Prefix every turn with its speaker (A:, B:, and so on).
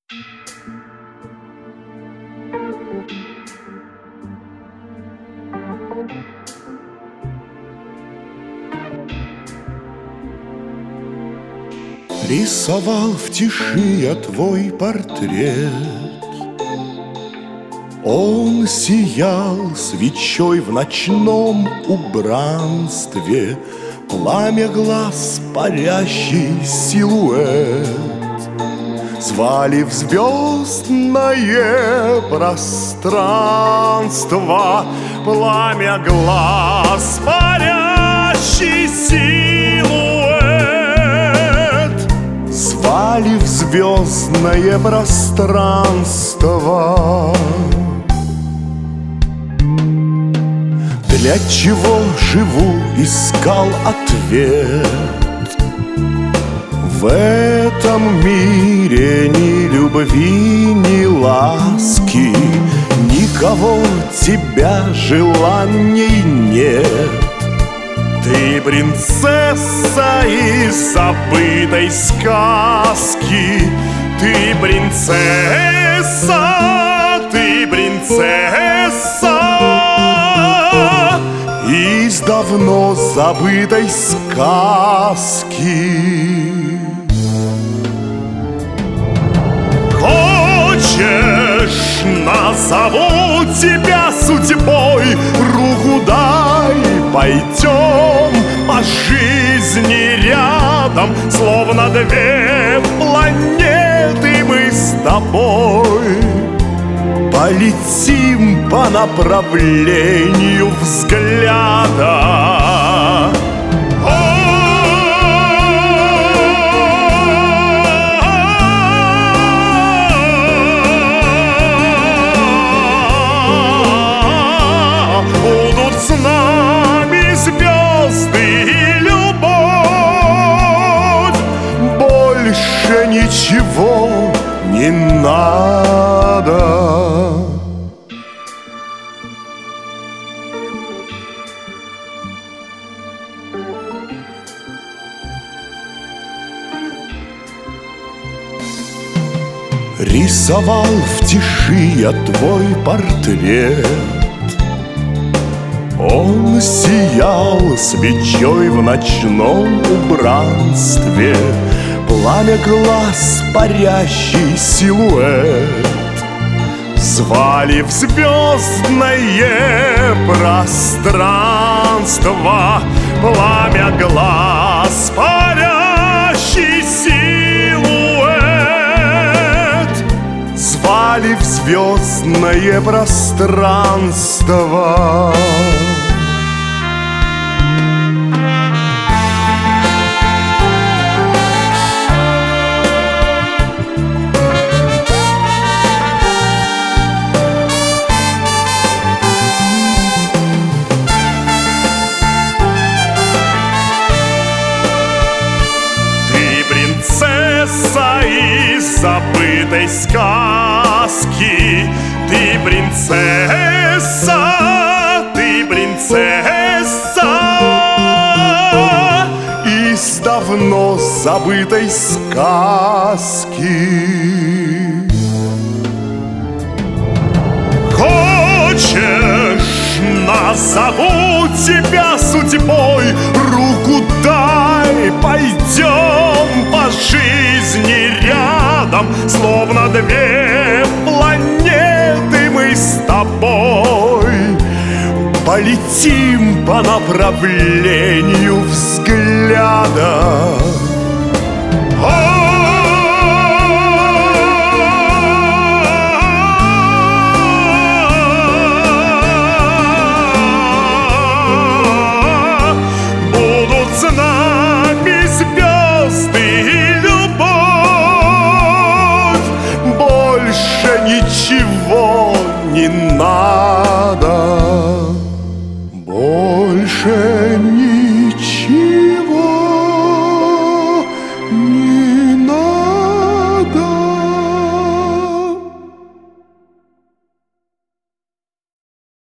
A: Рисовал в тиши я твой портрет. Он сиял свечой в ночном убранстве, пламя глаз парящий силуэт. Звали в звездное пространство, пламя глаз парящий силуэт. Звали в звездное пространство. Для чего живу, искал ответ. В этом мире ни любви, ни ласки, никого тебя желаний нет. Ты принцесса из забытой сказки. Ты принцесса, ты принцесса из давно забытой сказки. Хочешь, назову тебя судьбой, руку дай, пойдем по жизни рядом, словно две планеты мы с тобой. Полетим по направлению взгляда. Будут с нами звезды и любовь. Больше ничего не надо. Рисовал в тиши я твой портрет. Он сиял свечой в ночном убранстве, пламя глаз парящий силуэт. Звали в звездное пространство, пламя глаз парящий силуэт. Звали в звездное пространство. Принцесса из забытой сказки. Ты принцесса, ты принцесса из давно забытой сказки. Хочешь, назову тебя судьбой, руку дай, пойдем по жизни рядом, словно две планеты мы с тобой. Полетим по направлению взгляда. Будут с нами звезды и любовь. Больше ничего не надо. Больше ничего.